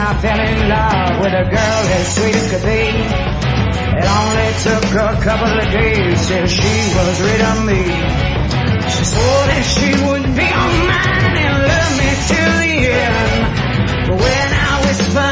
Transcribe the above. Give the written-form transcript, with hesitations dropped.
I fell in love with a girl as sweet as could be. It only took a couple of days till she was rid of me. She swore that she would be all mine and love me till the end. But when I whispered